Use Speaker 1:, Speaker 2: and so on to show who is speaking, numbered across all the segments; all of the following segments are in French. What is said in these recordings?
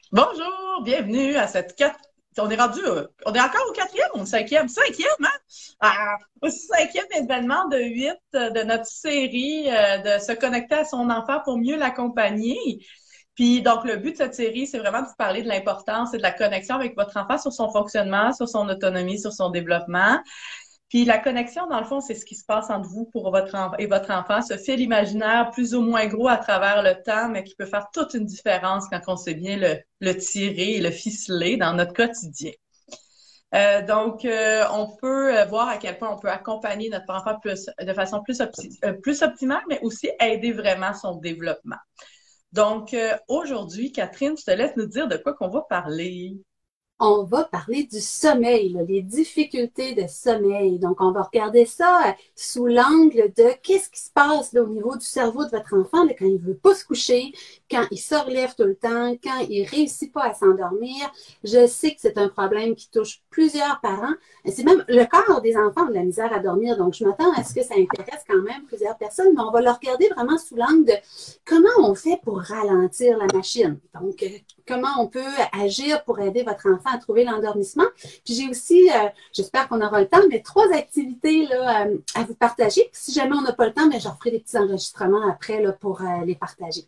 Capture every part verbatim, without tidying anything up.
Speaker 1: Bonjour, bienvenue à cette quatre... On est rendu, euh, on est encore au quatrième ou au cinquième? Cinquième, hein? Ah, au cinquième événement de huit euh, de notre série euh, de se connecter à son enfant pour mieux l'accompagner. Puis donc, le but de cette série, c'est vraiment de vous parler de l'importance et de la connexion avec votre enfant sur son fonctionnement, sur son autonomie, sur son développement. Puis la connexion, dans le fond, c'est ce qui se passe entre vous pour votre enfant et votre enfant, ce fil imaginaire plus ou moins gros à travers le temps, mais qui peut faire toute une différence quand on sait bien le, le tirer et le ficeler dans notre quotidien. Euh, donc, euh, on peut euh, voir à quel point on peut accompagner notre enfant plus, de façon plus, opti euh, plus optimale, mais aussi aider vraiment son développement. Donc, euh, aujourd'hui, Catherine, je te laisse nous dire de quoi qu'on va parler.
Speaker 2: On va parler du sommeil, là, les difficultés de sommeil. Donc, on va regarder ça euh, sous l'angle de qu'est-ce qui se passe là, au niveau du cerveau de votre enfant là, quand il veut pas se coucher, quand il se relève tout le temps, quand il réussit pas à s'endormir. Je sais que c'est un problème qui touche plusieurs parents. C'est même le corps des enfants de la misère à dormir. Donc, je m'attends à ce que ça intéresse quand même plusieurs personnes, mais on va le regarder vraiment sous l'angle de comment on fait pour ralentir la machine. Donc, euh, comment on peut agir pour aider votre enfant à trouver l'endormissement. Puis j'ai aussi, euh, j'espère qu'on aura le temps, mais trois activités là, euh, à vous partager. Puis si jamais on n'a pas le temps, mais je referai des petits enregistrements après là, pour euh, les partager.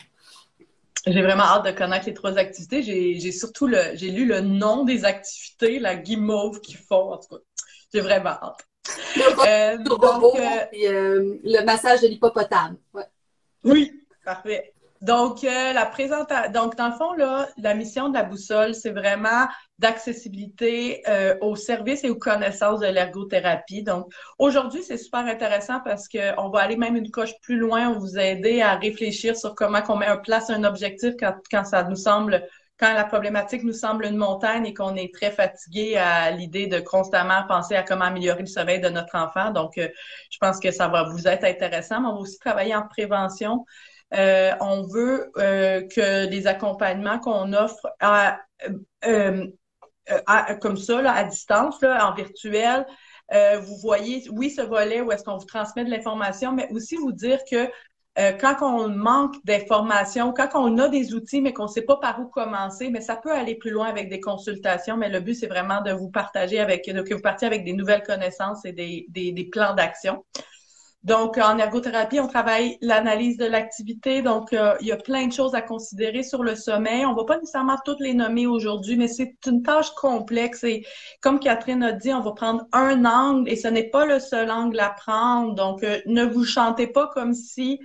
Speaker 1: J'ai vraiment hâte de connaître les trois activités. J'ai, j'ai surtout le, j'ai lu le nom des activités, la guimauve qu'ils font. En tout cas, j'ai vraiment hâte.
Speaker 2: Le, ro
Speaker 1: Euh,
Speaker 2: le
Speaker 1: donc,
Speaker 2: robot
Speaker 1: euh,
Speaker 2: et euh, le massage de l'hippopotame. Ouais.
Speaker 1: oui, parfait. Donc, euh, la présentation, donc, dans le fond, là, la mission de la boussole, c'est vraiment d'accessibilité euh, aux services et aux connaissances de l'ergothérapie. Donc, aujourd'hui, c'est super intéressant parce que on va aller même une coche plus loin, on va vous aider à réfléchir sur comment qu'on met en place un objectif quand, quand ça nous semble, quand la problématique nous semble une montagne et qu'on est très fatigué à l'idée de constamment penser à comment améliorer le sommeil de notre enfant. Donc, euh, je pense que ça va vous être intéressant, mais on va aussi travailler en prévention. Euh, on veut euh, que les accompagnements qu'on offre à, euh, euh, à- comme ça, là, à distance, là, en virtuel, euh, vous voyez, oui, ce volet où est-ce qu'on vous transmet de l'information, mais aussi vous dire que euh, quand on manque d'informations, quand on a des outils, mais qu'on ne sait pas par où commencer, mais ça peut aller plus loin avec des consultations, mais le but, c'est vraiment de vous partager avec, que vous partiez avec des nouvelles connaissances et des, des, des plans d'action. Donc, en ergothérapie, on travaille l'analyse de l'activité. Donc, euh, il y a plein de choses à considérer sur le sommeil. On va pas nécessairement toutes les nommer aujourd'hui, mais c'est une tâche complexe. Et comme Catherine a dit, on va prendre un angle et ce n'est pas le seul angle à prendre. Donc, euh, ne vous chantez pas comme si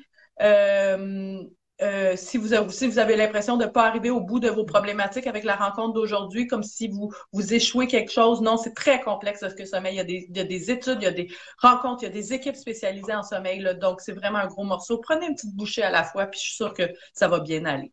Speaker 1: euh, euh, si vous avez, si vous avez l'impression de ne pas arriver au bout de vos problématiques avec la rencontre d'aujourd'hui, comme si vous vous échouez quelque chose. Non, c'est très complexe parce que le sommeil, il y a des, il y a des études, il y a des rencontre, il y a des équipes spécialisées en sommeil, là, donc c'est vraiment un gros morceau. Prenez une petite bouchée à la fois, puis je suis sûre que ça va bien aller.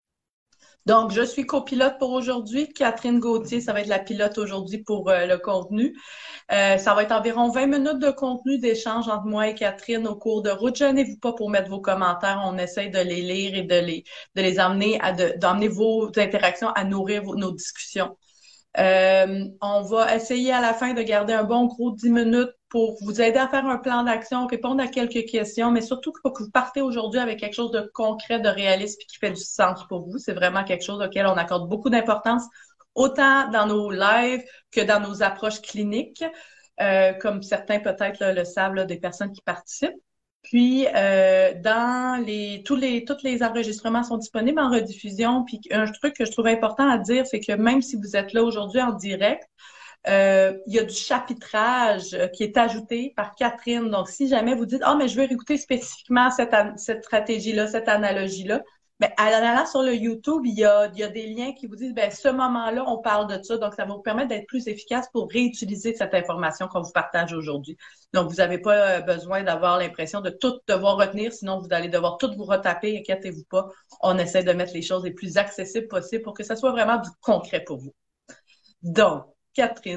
Speaker 1: Donc, je suis copilote pour aujourd'hui. Catherine Gauthier, ça va être la pilote aujourd'hui pour euh, le contenu. Euh, ça va être environ vingt minutes de contenu d'échange entre moi et Catherine au cours de route. Gênez-vous pas pour mettre vos commentaires. On essaye de les lire et de les, de les emmener à de, d'emmener vos interactions à nourrir vos, nos discussions. Euh, on va essayer à la fin de garder un bon gros dix minutes pour vous aider à faire un plan d'action, répondre à quelques questions, mais surtout pour que vous partez aujourd'hui avec quelque chose de concret, de réaliste et qui fait du sens pour vous. C'est vraiment quelque chose auquel on accorde beaucoup d'importance, autant dans nos lives que dans nos approches cliniques, euh, comme certains peut-être là, le savent, là, des personnes qui participent. Puis, euh, dans les, tous les, tous les enregistrements sont disponibles en rediffusion. Puis, un truc que je trouve important à dire, c'est que même si vous êtes là aujourd'hui en direct, euh, il y a du chapitrage euh, qui est ajouté par Catherine. Donc, si jamais vous dites, ah, mais je veux écouter spécifiquement cette, cette stratégie-là, cette analogie-là, ben, en allant sur le YouTube, il y a, il y a des liens qui vous disent, ben, ce moment-là, on parle de ça. Donc, ça va vous permettre d'être plus efficace pour réutiliser cette information qu'on vous partage aujourd'hui. Donc, vous n'avez pas euh, besoin d'avoir l'impression de tout devoir retenir, sinon vous allez devoir tout vous retaper. Inquiétez-vous pas. On essaie de mettre les choses les plus accessibles possibles pour que ça soit vraiment du concret pour vous. Donc, Catherine,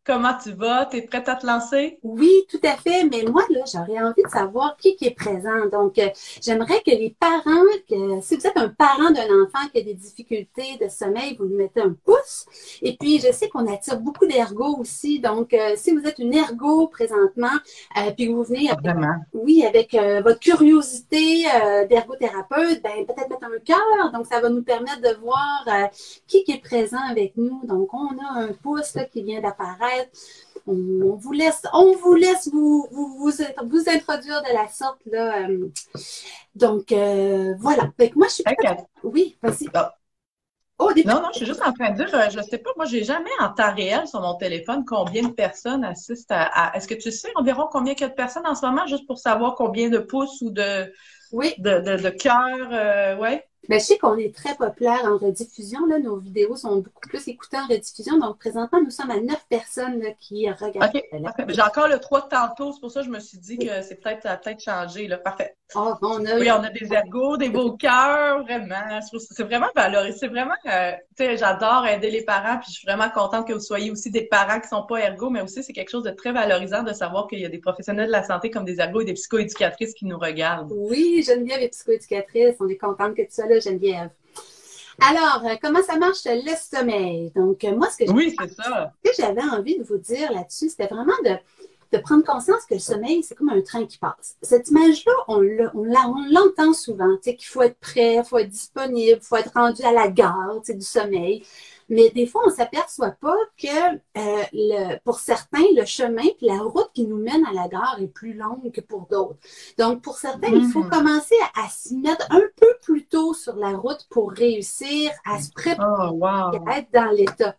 Speaker 1: Comment tu vas? T'es prête à te lancer?
Speaker 2: Oui, tout à fait. Mais moi, là, j'aurais envie de savoir qui, qui est présent. Donc, euh, j'aimerais que les parents, que, si vous êtes un parent d'un enfant qui a des difficultés de sommeil, vous lui mettez un pouce. Et puis, je sais qu'on attire beaucoup d'ergots aussi. Donc, euh, si vous êtes une ergo présentement, euh, puis que vous venez avec,
Speaker 1: Vraiment.
Speaker 2: oui, avec euh, votre curiosité euh, d'ergothérapeute, ben peut-être mettre un cœur. Donc, ça va nous permettre de voir euh, qui, qui est présent avec nous. Donc, on a un pouce là, qui vient d'apparaître. On, on vous laisse, on vous laisse vous, vous, vous, vous introduire de la sorte, là. Euh, donc, euh, voilà. Fait que moi, je suis
Speaker 1: Hey,
Speaker 2: prête.
Speaker 1: Kat-
Speaker 2: Oui, vas-y.
Speaker 1: Ah,
Speaker 2: Oh, des
Speaker 1: non, non, je suis juste en train de dire, euh, je sais pas, moi, j'ai jamais en temps réel sur mon téléphone combien de personnes assistent à, à- est-ce que tu sais environ combien il y a de personnes en ce moment, juste pour savoir combien de pouces ou de,
Speaker 2: Oui.
Speaker 1: de, de, de cœurs, euh, ouais?
Speaker 2: Ben, je sais qu'on est très populaire en rediffusion. Là. Nos vidéos sont beaucoup plus écoutées en rediffusion. Donc, présentement, nous sommes à neuf personnes là, qui regardent
Speaker 1: OK,
Speaker 2: la
Speaker 1: parfait.
Speaker 2: vidéo.
Speaker 1: J'ai encore le trois de tantôt, c'est pour ça que je me suis dit que c'est peut-être, ça a peut-être changé, là. Parfait.
Speaker 2: Oh, on a
Speaker 1: Oui,
Speaker 2: eu...
Speaker 1: on a des ergots, des beaux cœurs, vraiment. Je trouve que c'est vraiment valorisé. C'est vraiment, euh, tu sais, j'adore aider les parents, puis je suis vraiment contente que vous soyez aussi des parents qui sont pas ergots, mais aussi c'est quelque chose de très valorisant de savoir qu'il y a des professionnels de la santé comme des ergots et des psychoéducatrices qui nous regardent.
Speaker 2: Oui, Geneviève est psychoéducatrice. On est contente que tu sois là, Geneviève. Alors, euh, comment ça marche le sommeil? Donc, euh, moi, ce que j'ai
Speaker 1: Oui, c'est ça.
Speaker 2: Ce que j'avais envie de vous dire là-dessus, c'était vraiment de, de prendre conscience que le sommeil, c'est comme un train qui passe. Cette image-là, on l'a- on l'a- on l'entend souvent, tu sais, qu'il faut être prêt, il faut être disponible, il faut être rendu à la gare, tu sais, du sommeil. Mais des fois, on ne s'aperçoit pas que euh, le, pour certains, le chemin puis la route qui nous mène à la gare est plus longue que pour d'autres. Donc, pour certains, il faut
Speaker 1: Mhm.
Speaker 2: commencer à, à s'y mettre un peu plus tôt sur la route pour réussir à se préparer
Speaker 1: Oh, wow.
Speaker 2: à être dans l'état.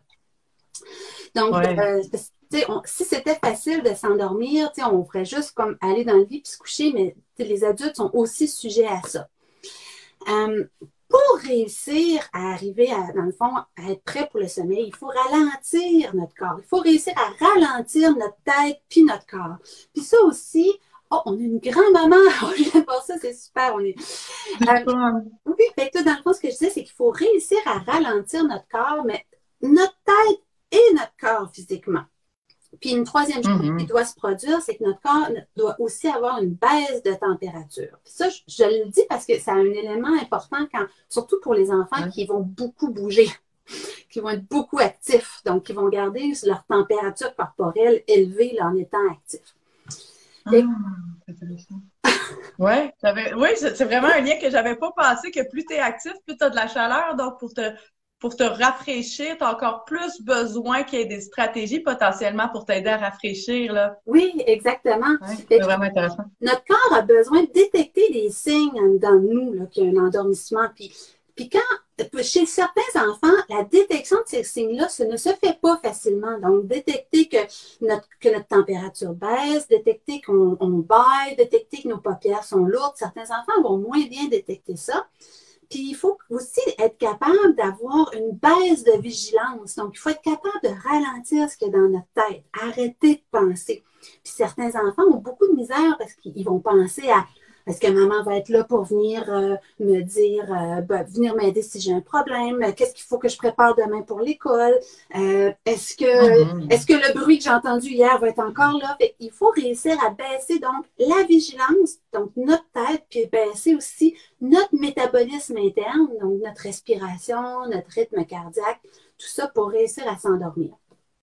Speaker 2: Donc,
Speaker 1: Ouais.
Speaker 2: euh, parce que, on, si c'était facile de s'endormir, on ferait juste comme aller dans le lit puis se coucher, mais les adultes sont aussi sujets à ça. Euh, pour réussir à arriver, à, dans le fond, à être prêt pour le sommeil, il faut ralentir notre corps. Il faut réussir à ralentir notre tête puis notre corps. Puis ça aussi, oh, on a une grand-maman, on vient de voir ça, c'est super. On est, euh, oui, fait que dans le fond, ce que je disais, c'est qu'il faut réussir à ralentir notre corps, mais notre tête et notre corps physiquement. Puis une troisième chose qui
Speaker 1: Mhm.
Speaker 2: doit se produire, c'est que notre corps doit aussi avoir une baisse de température. Puis ça, je, je le dis parce que c'est un élément important, quand, surtout pour les enfants
Speaker 1: Ouais.
Speaker 2: qui vont beaucoup bouger, qui vont être beaucoup actifs, donc qui vont garder leur température corporelle élevée là, en étant actifs.
Speaker 1: Ah,
Speaker 2: Et,
Speaker 1: c'est intéressant. Ouais, j'avais, oui, c'est c'est vraiment un lien que j'avais pas pensé, que plus tu es actif, plus tu as de la chaleur. Donc, pour te, pour te rafraîchir, tu as encore plus besoin qu'il y ait des stratégies potentiellement pour t'aider à rafraîchir, là.
Speaker 2: oui, exactement.
Speaker 1: Ouais,
Speaker 2: Fait
Speaker 1: c'est
Speaker 2: que
Speaker 1: vraiment intéressant.
Speaker 2: notre corps a besoin de détecter des signes dans nous, là, qu'il y a un endormissement. Puis, puis quand, chez certains enfants, la détection de ces signes-là, ça ne se fait pas facilement. Donc, détecter que notre, que notre température baisse, détecter qu'on on baille, détecter que nos paupières sont lourdes. Certains enfants vont moins bien détecter ça. Puis, il faut aussi être capable d'avoir une baisse de vigilance. Donc, il faut être capable de ralentir ce qu'il y a dans notre tête, arrêter de penser. Puis, certains enfants ont beaucoup de misère parce qu'ils vont penser à est-ce que maman va être là pour venir euh, me dire, euh, ben, venir m'aider si j'ai un problème? Qu'est-ce qu'il faut que je prépare demain pour l'école? Euh, est-ce que,
Speaker 1: Mhm.
Speaker 2: est-ce que le bruit que j'ai entendu hier va être encore là? Fait, il faut réussir à baisser donc la vigilance, donc notre tête, puis baisser aussi notre métabolisme interne, donc notre respiration, notre rythme cardiaque, tout ça pour réussir à s'endormir.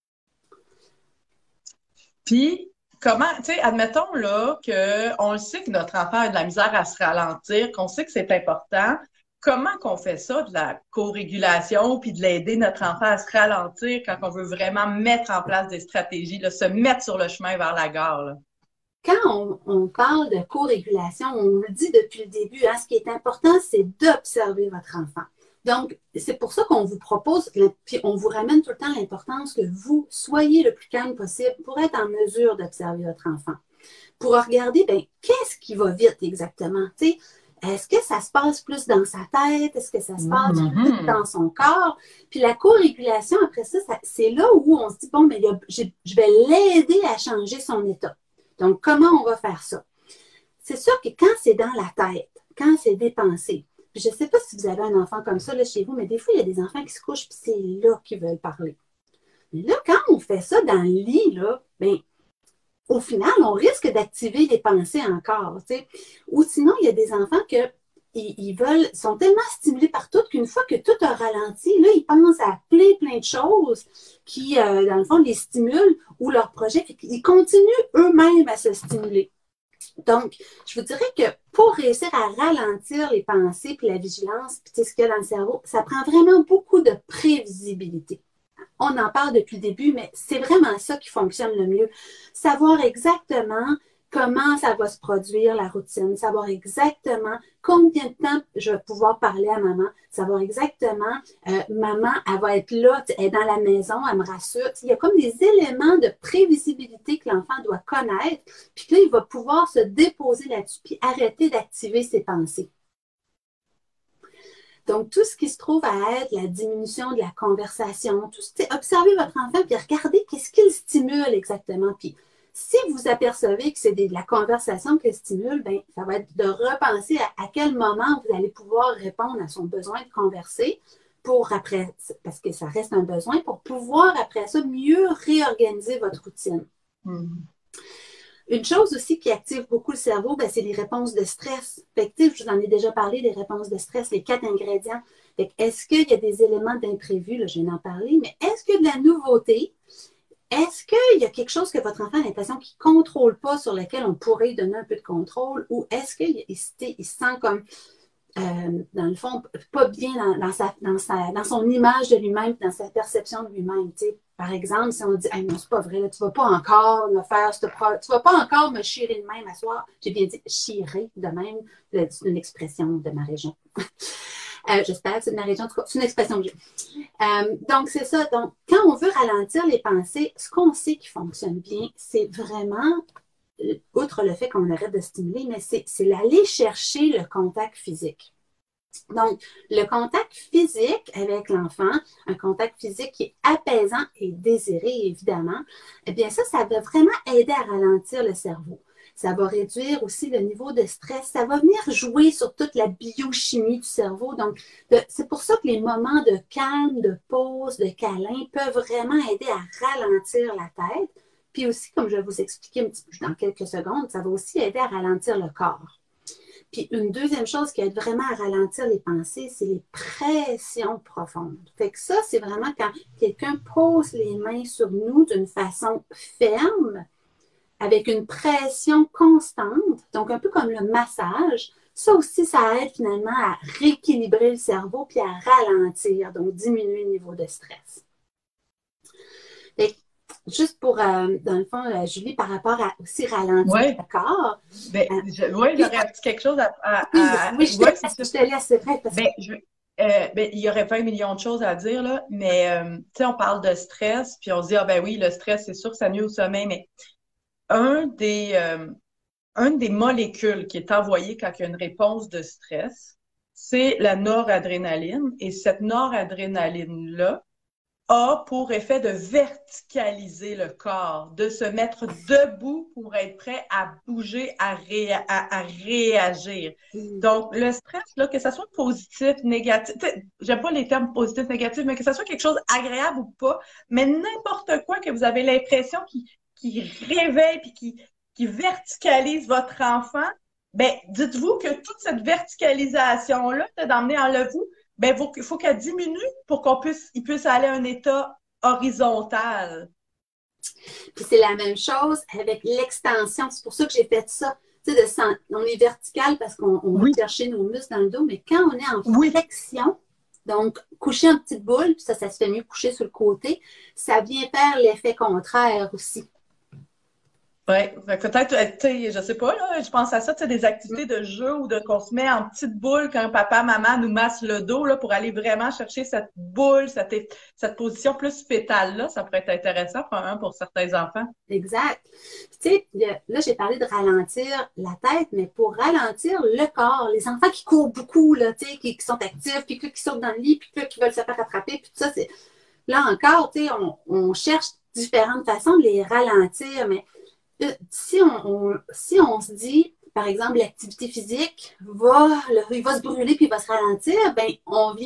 Speaker 1: Puis, comment, tu sais, admettons là qu'on le sait que notre enfant a de la misère à se ralentir, qu'on sait que c'est important. Comment qu'on fait ça, de la co-régulation, puis de l'aider notre enfant à se ralentir quand on veut vraiment mettre en place des stratégies, là, se mettre sur le chemin vers la gare, là?
Speaker 2: Quand on, on parle de co-régulation, on le dit depuis le début, hein, ce qui est important, c'est d'observer votre enfant. Donc, c'est pour ça qu'on vous propose, puis on vous ramène tout le temps l'importance que vous soyez le plus calme possible pour être en mesure d'observer votre enfant. Pour regarder, bien, qu'est-ce qui va vite exactement? Tu sais, est-ce que ça se passe plus dans sa tête? Est-ce que ça se passe plus
Speaker 1: Mhm.
Speaker 2: dans son corps? Puis la co-régulation, après ça, ça c'est là où on se dit, bon, mais je, je vais l'aider à changer son état. Donc, comment on va faire ça? C'est sûr que quand c'est dans la tête, quand c'est dépensé, puis je ne sais pas si vous avez un enfant comme ça là, chez vous, mais des fois, il y a des enfants qui se couchent, puis c'est là qu'ils veulent parler. Mais là, quand on fait ça dans le lit, là, ben, au final, on risque d'activer les pensées encore, tu sais. Ou sinon, il y a des enfants que ils, ils veulent, sont tellement stimulés par tout qu'une fois que tout a ralenti, là, ils pensent à plein, plein de choses qui, euh, dans le fond, les stimulent ou leur projet. Ils continuent eux-mêmes à se stimuler. Donc, je vous dirais que pour réussir à ralentir les pensées puis la vigilance, puis ce qu'il y a dans le cerveau, ça prend vraiment beaucoup de prévisibilité. On en parle depuis le début, mais c'est vraiment ça qui fonctionne le mieux. Savoir exactement comment ça va se produire, la routine, savoir exactement combien de temps je vais pouvoir parler à maman, savoir exactement, euh, maman, elle va être là, elle est dans la maison, elle me rassure. Il y a comme des éléments de prévisibilité que l'enfant doit connaître, puis là, il va pouvoir se déposer là-dessus, puis arrêter d'activer ses pensées. Donc, tout ce qui se trouve à être la diminution de la conversation, tout ce, observez votre enfant, puis regardez qu'est-ce qu'il stimule exactement. Puis, si vous apercevez que c'est de la conversation qu'il stimule, bien, ça va être de repenser à, à quel moment vous allez pouvoir répondre à son besoin de converser pour après, parce que ça reste un besoin, pour pouvoir après ça mieux réorganiser votre routine. Mm-hmm. Une chose aussi qui active beaucoup le cerveau, ben, c'est les réponses de stress. Fait que, je vous en ai déjà parlé des réponses de stress, les quatre ingrédients. Fait que, est-ce qu'il y a des éléments d'imprévu? Là, je viens d'en parler, mais est-ce qu'il y a de la nouveauté? Est-ce qu'il y a quelque chose que votre enfant a l'impression qu'il ne contrôle pas, sur lequel on pourrait donner un peu de contrôle? Ou est-ce qu'il il se sent comme, euh, dans le fond, pas bien dans, dans, sa, dans, sa, dans son image de lui-même, dans sa perception de lui-même? T'sais? Par exemple, si on dit hey, « non, c'est pas vrai, là, tu vas pas encore me faire cette pro- tu vas pas encore me chirer de même à soir. » J'ai bien dit « chirer de même », c'est une expression de ma région. euh, J'espère que c'est de ma région, en tout cas, c'est une expression que j'ai. Euh, donc, c'est ça. Donc, quand on veut ralentir les pensées, ce qu'on sait qui fonctionne bien, c'est vraiment, outre le fait qu'on arrête de stimuler, mais c'est d'aller chercher le contact physique. Donc, le contact physique avec l'enfant, un contact physique qui est apaisant et désiré, évidemment, eh bien ça, ça va vraiment aider à ralentir le cerveau. Ça va réduire aussi le niveau de stress. Ça va venir jouer sur toute la biochimie du cerveau. Donc, c'est pour ça que les moments de calme, de pause, de câlin peuvent vraiment aider à ralentir la tête. Puis aussi, comme je vais vous expliquer un petit peu dans quelques secondes, ça va aussi aider à ralentir le corps. Puis une deuxième chose qui aide vraiment à ralentir les pensées, c'est les pressions profondes. Fait que ça, c'est vraiment quand quelqu'un pose les mains sur nous d'une façon ferme, avec une pression constante, donc un peu comme le massage. Ça aussi, ça aide finalement à rééquilibrer le cerveau puis à ralentir, donc diminuer le niveau de stress. Fait que, juste pour, euh, dans le fond, euh, Julie, par rapport à aussi ralentir ouais. le corps.
Speaker 1: Ben, euh, je, oui, j'aurais dit quelque chose à. à,
Speaker 2: oui,
Speaker 1: à
Speaker 2: oui, je te,
Speaker 1: ouais,
Speaker 2: laisse, je te laisse, c'est vrai. Parce
Speaker 1: ben, je, euh, ben, il y aurait vingt millions de choses à dire, là, mais euh, tu sais, on parle de stress, puis on se dit, ah ben oui, le stress, c'est sûr que ça nuit au sommeil, mais un des, euh, un des molécules qui est envoyée quand il y a une réponse de stress, c'est la noradrénaline, et cette noradrénaline-là a pour effet de verticaliser le corps, de se mettre debout pour être prêt à bouger, à, ré à, à réagir. Mm. Donc, le stress, là, que ça soit positif, négatif, j'aime pas les termes positifs, négatifs, mais que ça soit quelque chose agréable ou pas, mais n'importe quoi que vous avez l'impression qui, qui réveille puis qui, qui verticalise votre enfant, ben, dites-vous que toute cette verticalisation-là, d'emmener en le vous, ben, il faut qu'elle diminue pour qu'on puisse, il puisse aller à un état horizontal.
Speaker 2: Puis c'est la même chose avec l'extension. C'est pour ça que j'ai fait ça. Tu sais, de, on est vertical parce qu'on oui. va chercher nos muscles dans le dos, mais quand on est en oui. flexion, donc coucher en petite boule, puis ça, ça se fait mieux coucher sur le côté, ça vient faire l'effet contraire aussi.
Speaker 1: Oui, peut-être, tu sais, je sais pas, là, je pense à ça, tu sais, des activités de jeu ou de qu'on se met en petite boule quand papa, maman nous masse le dos, là, pour aller vraiment chercher cette boule, cette, cette position plus fétale-là, ça pourrait être intéressant pour, pour certains enfants.
Speaker 2: Exact. Tu sais, là, j'ai parlé de ralentir la tête, mais pour ralentir le corps, les enfants qui courent beaucoup, là, tu sais, qui, qui sont actifs, puis qui sautent dans le lit, puis qui veulent se faire attraper, puis tout ça, c'est, là encore, tu sais, on, on cherche différentes façons de les ralentir, mais Si on, on, si on se dit, par exemple, l'activité physique va, le, il va se brûler puis il va se ralentir, ben on vient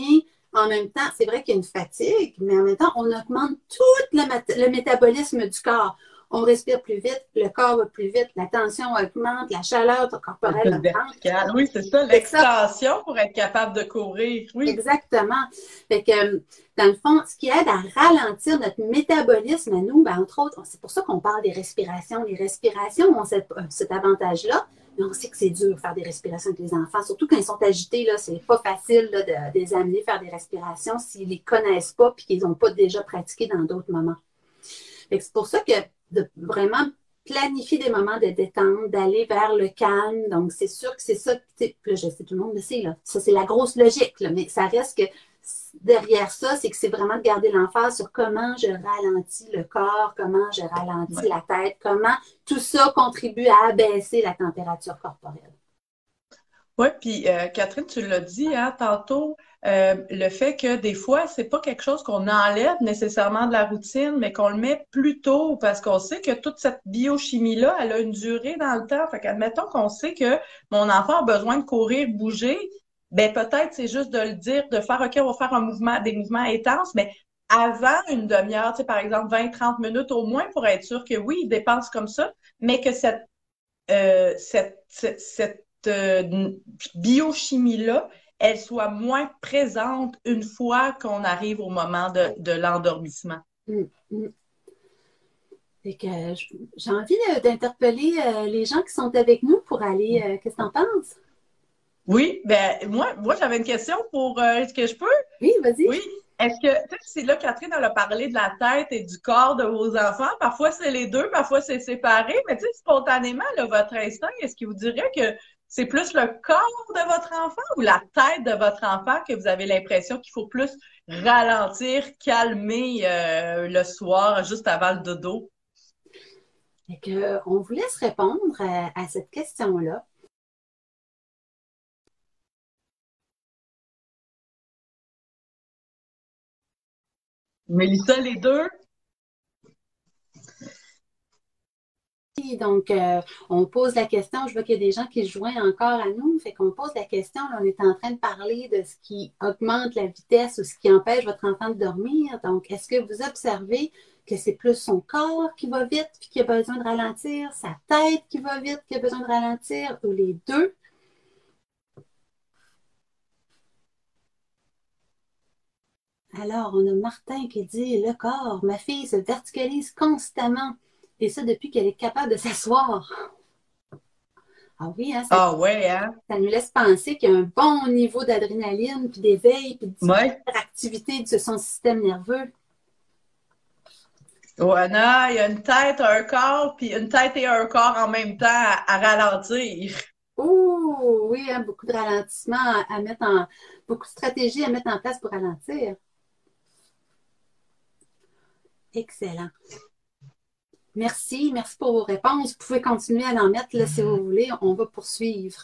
Speaker 2: en même temps, c'est vrai qu'il y a une fatigue, mais en même temps, on augmente tout le, le métabolisme du corps. On respire plus vite, le corps va plus vite, la tension augmente, la chaleur
Speaker 1: C'est
Speaker 2: corporelle
Speaker 1: une
Speaker 2: augmente.
Speaker 1: verticale. Oui, c'est ça,
Speaker 2: C'est ça,
Speaker 1: l'extension pour être capable de courir. Oui.
Speaker 2: exactement. Fait que, dans le fond, ce qui aide à ralentir notre métabolisme à nous, ben, entre autres, c'est pour ça qu'on parle des respirations. Les respirations ont cet, cet avantage-là, mais on sait que c'est dur de faire des respirations avec les enfants, surtout quand ils sont agités, là, c'est pas facile là, de, de les amener faire des respirations s'ils les connaissent pas et qu'ils n'ont pas déjà pratiqué dans d'autres moments. Fait que c'est pour ça que de vraiment planifier des moments de détente, d'aller vers le calme. Donc, c'est sûr que c'est ça. Là, je sais, tout le monde le sait, là. Ça, c'est la grosse logique, là, mais ça reste que derrière ça, c'est que c'est vraiment de garder l'emphase sur comment je ralentis le corps, comment je ralentis
Speaker 1: Ouais.
Speaker 2: la tête, comment tout ça contribue à abaisser la température corporelle.
Speaker 1: Oui, puis euh, Catherine, tu l'as dit hein, tantôt, euh, le fait que des fois, c'est pas quelque chose qu'on enlève nécessairement de la routine, mais qu'on le met plus tôt parce qu'on sait que toute cette biochimie-là, elle a une durée dans le temps. Fait qu'admettons qu'on sait que mon enfant a besoin de courir, bouger, ben peut-être c'est juste de le dire, de faire OK, on va faire un mouvement, des mouvements intenses, mais avant une demi-heure, tu sais, par exemple vingt trente minutes au moins pour être sûr que oui, il dépense comme ça, mais que cette euh, cette, cette, cette euh, biochimie-là, elle soit moins présente une fois qu'on arrive au moment de, de l'endormissement.
Speaker 2: Mm, mm. Fait que j'ai envie d'interpeller euh, les gens qui sont avec nous pour aller. Euh, qu'est-ce que t'en penses?
Speaker 1: Oui, ben moi, moi j'avais une question pour euh, est-ce que je peux?
Speaker 2: Oui, vas-y.
Speaker 1: Oui. Est-ce que, tu sais, c'est là, Catherine, elle a parlé de la tête et du corps de vos enfants. Parfois, c'est les deux, parfois, c'est séparé. Mais tu sais, spontanément, là, votre instinct, est-ce qu'il vous dirait que c'est plus le corps de votre enfant ou la tête de votre enfant que vous avez l'impression qu'il faut plus ralentir, calmer euh, le soir, juste avant le dodo?
Speaker 2: Fait que, on vous laisse répondre à, à cette question-là.
Speaker 1: Mélissa, les deux?
Speaker 2: Donc, euh, on pose la question, je vois qu'il y a des gens qui se joignent encore à nous, fait qu'on pose la question, là, on est en train de parler de ce qui augmente la vitesse ou ce qui empêche votre enfant de dormir. Donc, est-ce que vous observez que c'est plus son corps qui va vite puis qui a besoin de ralentir, sa tête qui va vite qui a besoin de ralentir, ou les deux? Alors, on a Martin qui dit, le corps, ma fille se verticalise constamment, et ça depuis qu'elle est capable de s'asseoir. Ah oui, hein, ça
Speaker 1: Ah ouais, hein?
Speaker 2: ça nous laisse penser qu'il y a un bon niveau d'adrénaline, puis d'éveil, puis
Speaker 1: Ouais.
Speaker 2: d'hyperactivité de son système nerveux.
Speaker 1: Oana, il y a une tête, un corps, puis une tête et un corps en même temps à, à ralentir.
Speaker 2: Oh, oui, hein, beaucoup de ralentissements à, à mettre en, beaucoup de stratégies à mettre en place pour ralentir. Excellent. Merci, merci pour vos réponses. Vous pouvez continuer à en mettre là, si vous voulez. On va poursuivre.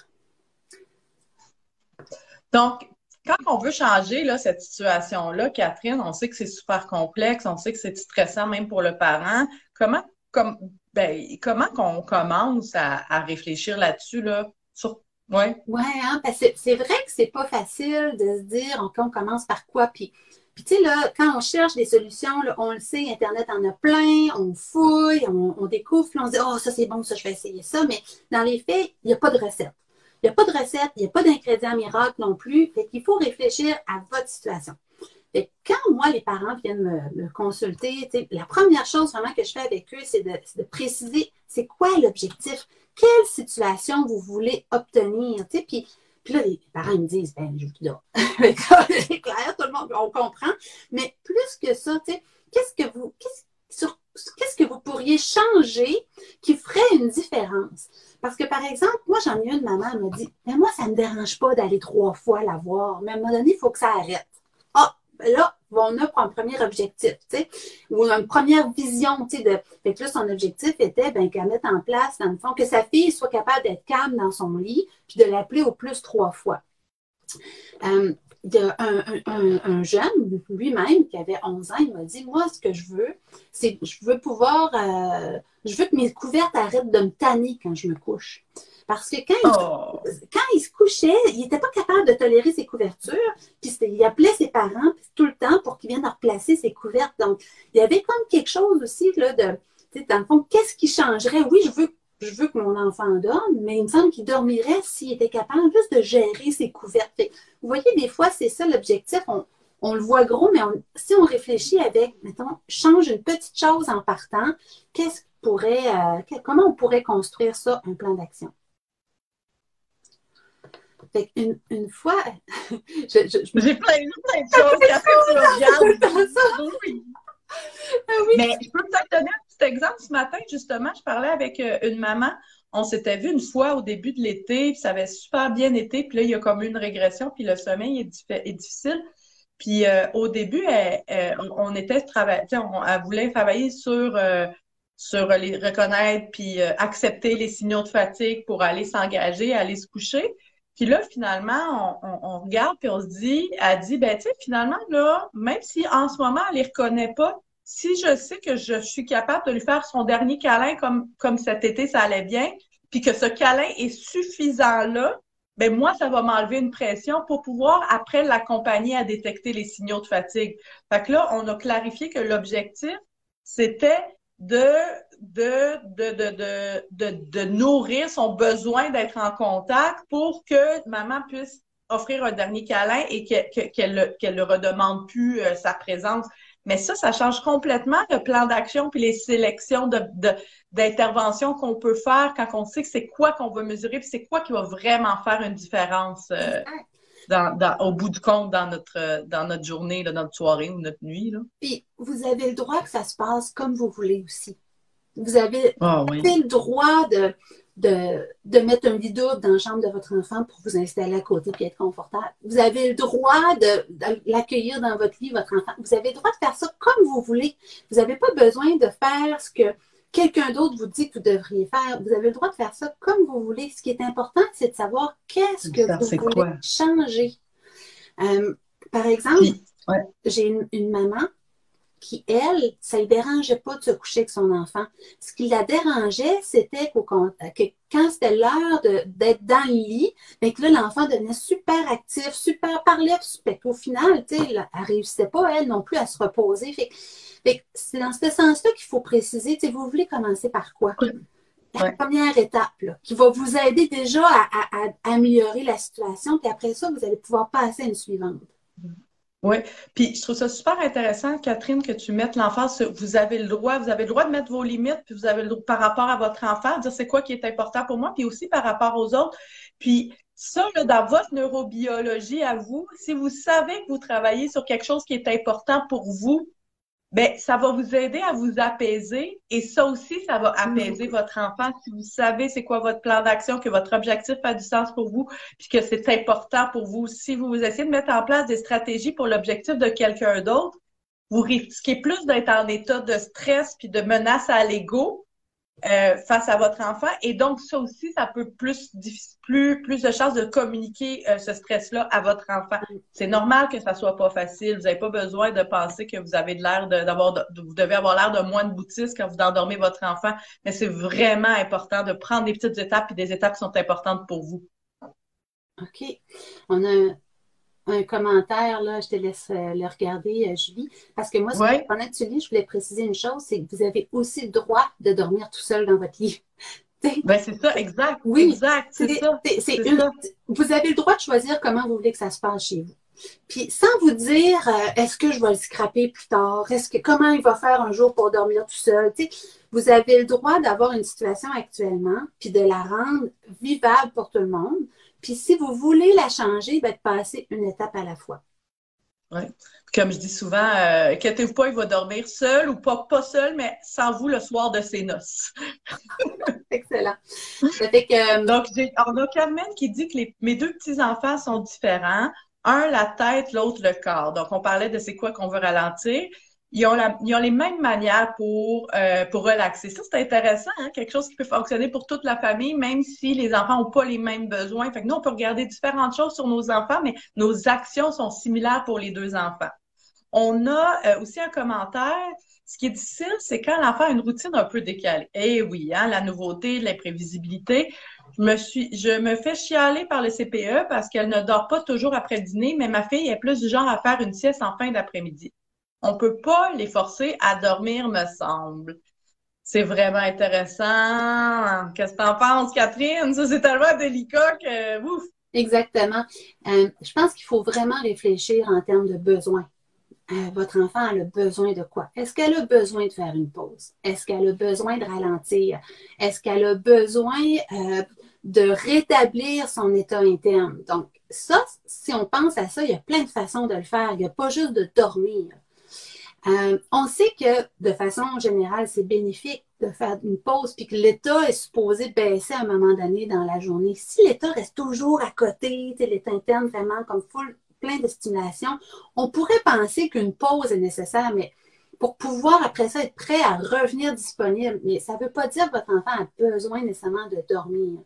Speaker 1: Donc, quand on veut changer là, cette situation-là, Catherine, on sait que c'est super complexe, on sait que c'est stressant même pour le parent. Comment, comme, ben, comment qu'on commence à, à réfléchir là-dessus, là? Sur, ouais.
Speaker 2: Oui, hein, parce que c'est vrai que c'est pas facile de se dire, OK, on commence par quoi? Puis, puis tu sais, là, quand on cherche des solutions, là, on le sait, Internet en a plein, on fouille, on, on découvre, puis on se dit, oh, ça c'est bon, ça, je vais essayer ça. Mais dans les faits, il n'y a pas de recette. Il n'y a pas de recette, il n'y a pas d'ingrédient miracle non plus. Fait qu'il faut réfléchir à votre situation. Fait que quand moi, les parents viennent me, me consulter, la première chose vraiment que je fais avec eux, c'est de, de préciser c'est quoi l'objectif, quelle situation vous voulez obtenir. Puis, puis là, les parents ils me disent, ben, je vous donne. C'est clair, tout le monde, on comprend. Mais plus que ça, qu'est-ce que vous, qu'est-ce, sur, qu'est-ce que vous pourriez changer qui ferait une différence? Parce que, par exemple, moi, j'en ai une maman, elle m'a dit, mais moi, ça ne me dérange pas d'aller trois fois la voir, mais à un moment donné, il faut que ça arrête. Ah, ben là, on a pour un premier objectif, tu sais, ou une première vision, tu sais, de. Fait que là, son objectif était, ben, qu'elle mette en place, dans le fond, que sa fille soit capable d'être calme dans son lit, puis de l'appeler au plus trois fois. Euh, il y a un, un, un jeune, lui-même, qui avait onze ans, il m'a dit, moi, ce que je veux, c'est, je veux pouvoir, euh, je veux que mes couvertes arrêtent de me tanner quand je me couche. Parce que quand
Speaker 1: Oh!
Speaker 2: il, quand il se couchait, il n'était pas capable de tolérer ses couvertures, puis il appelait ses parents tout le temps pour qu'ils viennent replacer ses couvertes. Donc, il y avait comme quelque chose aussi, là, de, tu sais, dans le fond, qu'est-ce qui changerait? Oui, je veux, je veux que mon enfant dorme, mais il me semble qu'il dormirait s'il était capable juste de gérer ses couvertes. Fait, vous voyez, des fois, c'est ça l'objectif. On, on le voit gros, mais on, si on réfléchit avec, mettons, change une petite chose en partant, qu'est-ce qui pourrait, euh, comment on pourrait construire ça, un plan d'action? Fait une, une fois, je, je, je
Speaker 1: J'ai plein, plein de choses qu'après tu le regardes. Oui.
Speaker 2: Ah oui.
Speaker 1: Mais je peux peut-être donner un petit exemple. Ce matin, justement, je parlais avec euh, une maman. On s'était vu une fois au début de l'été, puis ça avait super bien été. Puis là, il y a comme une régression, puis le sommeil est, dif- est difficile. Puis euh, au début, elle, elle- on était travailler, on, elle voulait travailler sur euh, sur les reconnaître puis euh, accepter les signaux de fatigue pour aller s'engager, aller se coucher. Puis là, finalement, on, on, on regarde puis on se dit, elle dit, ben tu sais, finalement là, même si en ce moment elle les reconnaît pas, si je sais que je suis capable de lui faire son dernier câlin comme comme cet été ça allait bien, puis que ce câlin est suffisant là, ben moi, ça va m'enlever une pression pour pouvoir après l'accompagner à détecter les signaux de fatigue. Fait que là, on a clarifié que l'objectif, c'était de, de, de, de, de, de, de nourrir son besoin d'être en contact pour que maman puisse offrir un dernier câlin et que- que- qu'elle ne qu'elle ne redemande plus euh, sa présence. Mais ça, ça change complètement le plan d'action puis les sélections de, de, d'interventions qu'on peut faire quand on sait que c'est quoi qu'on veut mesurer puis c'est quoi qui va vraiment faire une différence euh, dans, dans, au bout du compte dans notre, dans notre journée, là, dans notre soirée ou notre nuit. Là.
Speaker 2: Puis, vous avez le droit que ça se passe comme vous voulez aussi. Vous avez,
Speaker 1: Ah
Speaker 2: vous
Speaker 1: oui.
Speaker 2: avez le droit de, de, de mettre un lit double dans la chambre de votre enfant pour vous installer à côté et être confortable. Vous avez le droit de, de l'accueillir dans votre lit, votre enfant. Vous avez le droit de faire ça comme vous voulez. Vous n'avez pas besoin de faire ce que quelqu'un d'autre vous dit que vous devriez faire. Vous avez le droit de faire ça comme vous voulez. Ce qui est important, c'est de savoir qu'est-ce que
Speaker 1: Ça,
Speaker 2: vous
Speaker 1: c'est
Speaker 2: voulez
Speaker 1: quoi?
Speaker 2: changer. Euh, par exemple,
Speaker 1: Puis, ouais.
Speaker 2: j'ai une, une maman qui, elle, ça ne lui dérangeait pas de se coucher avec son enfant. Ce qui la dérangeait, c'était qu'au, que quand c'était l'heure de, d'être dans le lit, bien que là, l'enfant devenait super actif, super parlait, super, au final, tu sais, elle ne réussissait pas, elle non plus, à se reposer. Fait, fait c'est dans ce sens-là qu'il faut préciser, tu sais, vous voulez commencer par quoi? La
Speaker 1: Ouais.
Speaker 2: première étape, là, qui va vous aider déjà à, à, à améliorer la situation, puis après ça, vous allez pouvoir passer à une suivante.
Speaker 1: Oui, puis je trouve ça super intéressant, Catherine, que tu mettes l'enfant sur, vous avez le droit, vous avez le droit de mettre vos limites, puis vous avez le droit par rapport à votre enfant, dire c'est quoi qui est important pour moi, puis aussi par rapport aux autres. Puis ça, là, dans votre neurobiologie à vous, si vous savez que vous travaillez sur quelque chose qui est important pour vous, ben, ça va vous aider à vous apaiser et ça aussi, ça va apaiser votre enfant si vous savez c'est quoi votre plan d'action, que votre objectif a du sens pour vous, puis que c'est important pour vous. Si vous essayez de mettre en place des stratégies pour l'objectif de quelqu'un d'autre, vous risquez plus d'être en état de stress puis de menace à l'ego euh, face à votre enfant. Et donc, ça aussi, ça peut plus, plus, plus de chances de communiquer euh, ce stress-là à votre enfant. C'est normal que ça soit pas facile. Vous n'avez pas besoin de penser que vous avez de l'air de, d'avoir, de, vous devez avoir l'air de moine bouddhiste quand vous endormez votre enfant. Mais c'est vraiment important de prendre des petites étapes et des étapes qui sont importantes pour vous.
Speaker 2: OK. On a un commentaire, là, je te laisse euh, le regarder, euh, Julie. Parce que moi,
Speaker 1: Oui.
Speaker 2: pendant que tu lis, je voulais préciser une chose, c'est que vous avez aussi le droit de dormir tout seul dans votre lit.
Speaker 1: Ben, c'est ça, exact,
Speaker 2: Oui,
Speaker 1: exact, c'est,
Speaker 2: c'est,
Speaker 1: ça.
Speaker 2: c'est, c'est
Speaker 1: C'est
Speaker 2: une,
Speaker 1: ça.
Speaker 2: vous avez le droit de choisir comment vous voulez que ça se passe chez vous. Puis sans vous dire, euh, est-ce que je vais le scraper plus tard? Est-ce que comment il va faire un jour pour dormir tout seul? Tu sais, vous avez le droit d'avoir une situation actuellement, puis de la rendre vivable pour tout le monde. Puis si vous voulez la changer, ben, de passer une étape à la fois.
Speaker 1: Oui. Comme je dis souvent, euh, inquiétez-vous pas, il va dormir seul ou pas, pas seul, mais sans vous le soir de ses noces.
Speaker 2: Excellent. Ça fait que,
Speaker 1: Donc, j'ai, on a Carmen qui dit que les, mes deux petits-enfants sont différents. Un, la tête, l'autre, le corps. Donc, on parlait de c'est quoi qu'on veut ralentir. Ils ont, la, ils ont les mêmes manières pour, euh, pour relaxer. Ça, c'est intéressant, hein? Quelque chose qui peut fonctionner pour toute la famille, même si les enfants n'ont pas les mêmes besoins. Fait que nous, on peut regarder différentes choses sur nos enfants, mais nos actions sont similaires pour les deux enfants. On a euh, aussi un commentaire. Ce qui est difficile, c'est quand l'enfant a une routine un peu décalée. Eh oui, hein, la nouveauté, l'imprévisibilité. Je me suis, je me fais chialer par le C P E parce qu'elle ne dort pas toujours après le dîner, mais ma fille est plus du genre à faire une sieste en fin d'après-midi. On peut pas les forcer à dormir, me semble. C'est vraiment intéressant. Qu'est-ce que t'en penses, Catherine? Ça, c'est tellement délicat que, ouf!
Speaker 2: Exactement. Euh, je pense qu'il faut vraiment réfléchir en termes de besoins. Euh, votre enfant a le besoin de quoi? Est-ce qu'elle a besoin de faire une pause? Est-ce qu'elle a besoin de ralentir? Est-ce qu'elle a besoin euh, de rétablir son état interne? Donc, ça, si on pense à ça, il y a plein de façons de le faire. Il n'y a pas juste de dormir. Euh, on sait que de façon générale, c'est bénéfique de faire une pause puis que l'état est supposé baisser à un moment donné dans la journée. Si l'état reste toujours à côté, l'état interne vraiment comme full, plein de stimulation, on pourrait penser qu'une pause est nécessaire, mais pour pouvoir après ça être prêt à revenir disponible, mais ça ne veut pas dire que votre enfant a besoin nécessairement de dormir.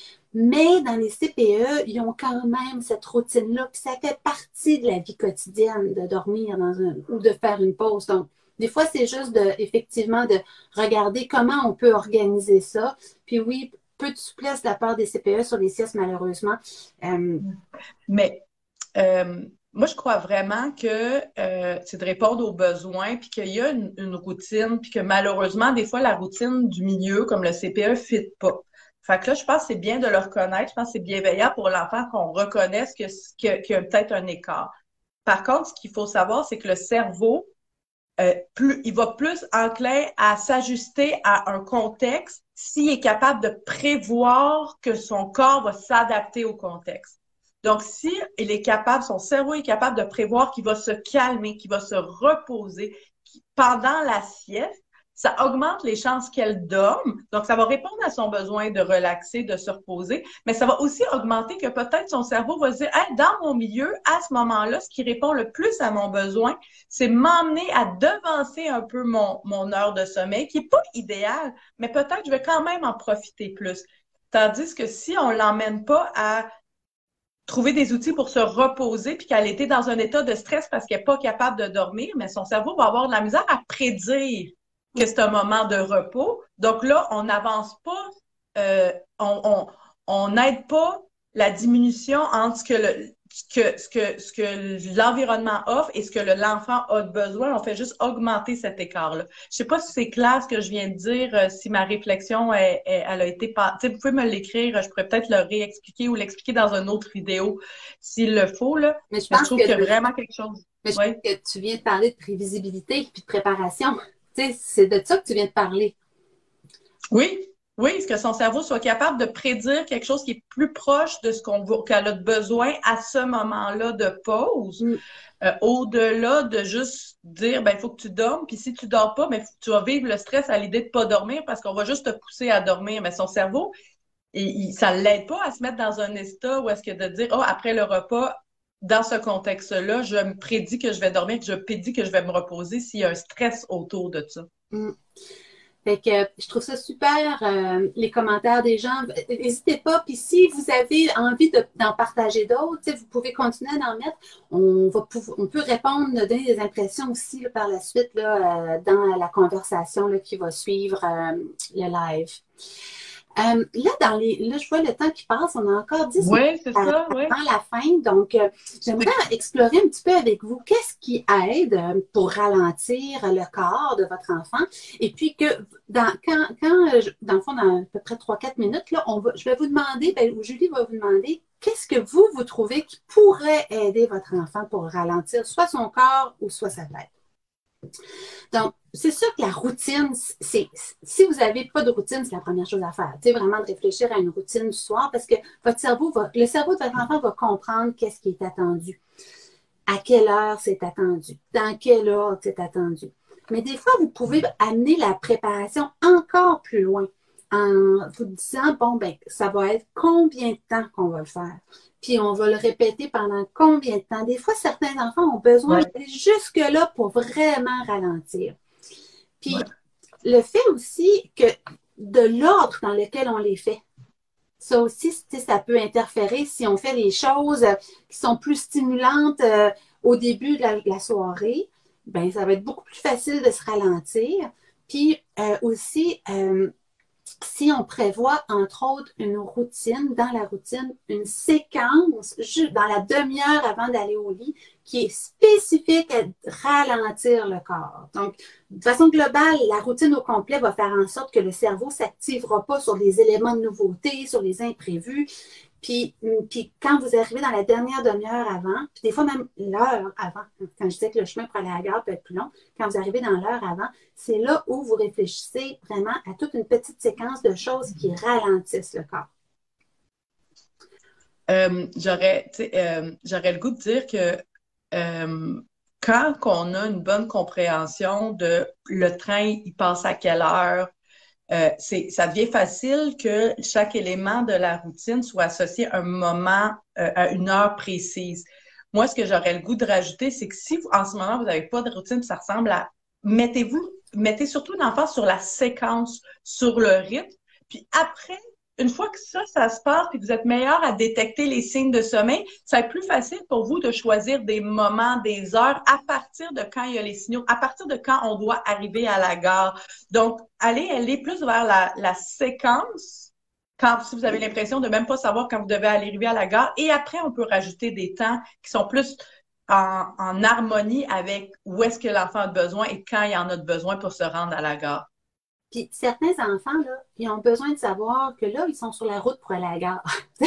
Speaker 2: Mais dans les C P E, ils ont quand même cette routine-là, puis ça fait partie de la vie quotidienne de dormir dans un, ou de faire une pause. Donc, des fois, c'est juste de, effectivement de regarder comment on peut organiser ça. Puis oui, peu de souplesse de la part des C P E sur les siestes, malheureusement. Euh,
Speaker 1: Mais euh, moi, je crois vraiment que euh, c'est de répondre aux besoins, puis qu'il y a une, une routine, puis que malheureusement, des fois, la routine du milieu, comme le C P E, ne fit pas. Fait que là, je pense que c'est bien de le reconnaître. Je pense que c'est bienveillant pour l'enfant qu'on reconnaisse que, que, qu'il y a peut-être un écart. Par contre, ce qu'il faut savoir, c'est que le cerveau, euh, plus, il va plus enclin à s'ajuster à un contexte s'il est capable de prévoir que son corps va s'adapter au contexte. Donc, si il est capable, son cerveau est capable de prévoir qu'il va se calmer, qu'il va se reposer pendant la sieste, ça augmente les chances qu'elle dorme. Donc, ça va répondre à son besoin de relaxer, de se reposer, mais ça va aussi augmenter que peut-être son cerveau va se dire, hey, dans mon milieu, à ce moment-là, ce qui répond le plus à mon besoin, c'est m'emmener à devancer un peu mon, mon heure de sommeil, qui n'est pas idéal, mais peut-être je vais quand même en profiter plus. Tandis que si on l'emmène pas à trouver des outils pour se reposer, puis qu'elle était dans un état de stress parce qu'elle n'est pas capable de dormir, mais son cerveau va avoir de la misère à prédire que c'est un moment de repos. Donc là, on n'avance pas, euh, on on n'aide pas la diminution entre ce que le, ce que, ce que, ce que l'environnement offre et ce que l'enfant a besoin. On fait juste augmenter cet écart-là. Je sais pas si c'est clair ce que je viens de dire, euh, si ma réflexion est, est, elle a été pas. Tu sais, vous pouvez me l'écrire, je pourrais peut-être le réexpliquer ou l'expliquer dans une autre vidéo s'il le faut, là.
Speaker 2: mais je
Speaker 1: Mais je
Speaker 2: pense
Speaker 1: trouve
Speaker 2: que,
Speaker 1: qu'il y a vraiment quelque chose.
Speaker 2: mais je
Speaker 1: Ouais.
Speaker 2: pense que tu viens de parler de prévisibilité et de préparation. Tu sais, c'est de ça que tu viens de parler.
Speaker 1: Oui, oui, ce que son cerveau soit capable de prédire quelque chose qui est plus proche de ce qu'on va, qu'elle a besoin à ce moment-là de pause,
Speaker 2: Mm.
Speaker 1: euh, au-delà de juste dire, ben, il faut que tu dormes, puis si tu dors pas, ben, tu vas vivre le stress à l'idée de pas dormir parce qu'on va juste te pousser à dormir. Mais son cerveau, il, il, ça l'aide pas à se mettre dans un état où est-ce que de dire, oh, après le repas, dans ce contexte-là, je me prédis que je vais dormir, que je prédis que je vais me reposer s'il y a un stress autour de ça.
Speaker 2: Mm. Fait que je trouve ça super, euh, les commentaires des gens. N'hésitez pas. Puis si vous avez envie de, d'en partager d'autres, vous pouvez continuer d'en mettre. On, va pouvoir, on peut répondre, donner des impressions aussi là, par la suite là, euh, dans la conversation là, qui va suivre euh, le live. Euh, là, dans les, là, je vois le temps qui passe. On a encore dix minutes
Speaker 1: Oui, c'est ça, oui.
Speaker 2: avant la fin. Donc, euh, j'aimerais explorer un petit peu avec vous qu'est-ce qui aide euh, pour ralentir le corps de votre enfant. Et puis que, dans, quand, quand je- dans le fond, dans à peu près trois quatre minutes, là, on va, je vais vous demander, ben, ou Julie va vous demander, qu'est-ce que vous, vous trouvez qui pourrait aider votre enfant pour ralentir soit son corps ou soit sa tête. Donc, c'est sûr que la routine, c'est, si vous n'avez pas de routine, c'est la première chose à faire. Tu sais, vraiment de réfléchir à une routine du soir parce que votre cerveau va, le cerveau de votre enfant va comprendre qu'est-ce qui est attendu, à quelle heure c'est attendu, dans quel ordre c'est attendu. Mais des fois, vous pouvez amener la préparation encore plus loin en vous disant, bon, ben, ça va être combien de temps qu'on va le faire? Puis on va le répéter pendant combien de temps? Des fois, certains enfants ont besoin
Speaker 1: Ouais.
Speaker 2: d'aller jusque-là pour vraiment ralentir. Puis
Speaker 1: Ouais.
Speaker 2: le fait aussi que de l'ordre dans lequel on les fait, ça aussi, ça peut interférer si on fait les choses qui sont plus stimulantes euh, au début de la, de la soirée, ben ça va être beaucoup plus facile de se ralentir. Puis euh, aussi, euh, si on prévoit, entre autres, une routine, dans la routine, une séquence, dans la demi-heure avant d'aller au lit, qui est spécifique à ralentir le corps. Donc, de façon globale, la routine au complet va faire en sorte que le cerveau ne s'activera pas sur les éléments de nouveauté, sur les imprévus. Puis, puis quand vous arrivez dans la dernière demi-heure avant, puis des fois même l'heure avant, quand je disais que le chemin pour aller à la gare peut être plus long, quand vous arrivez dans l'heure avant, c'est là où vous réfléchissez vraiment à toute une petite séquence de choses qui ralentissent le corps.
Speaker 1: Euh, j'aurais, tu sais, euh, j'aurais le goût de dire que euh, quand on a une bonne compréhension de le train, il passe à quelle heure, euh, c'est, ça devient facile que chaque élément de la routine soit associé à un moment, euh, à une heure précise. Moi, ce que j'aurais le goût de rajouter, c'est que si vous, en ce moment, vous n'avez pas de routine, ça ressemble à, mettez-vous, mettez surtout l'emphase sur la séquence, sur le rythme, puis après, une fois que ça, ça se passe, puis que vous êtes meilleur à détecter les signes de sommeil, ça va être plus facile pour vous de choisir des moments, des heures à partir de quand il y a les signaux, à partir de quand on doit arriver à la gare. Donc, allez, allez plus vers la, la séquence, quand si vous avez l'impression de même pas savoir quand vous devez arriver à la gare. Et après, on peut rajouter des temps qui sont plus en, en harmonie avec où est-ce que l'enfant a besoin et quand il en a besoin pour se rendre à la gare.
Speaker 2: Puis certains enfants, là, ils ont besoin de savoir que là, ils sont sur la route pour aller à la gare.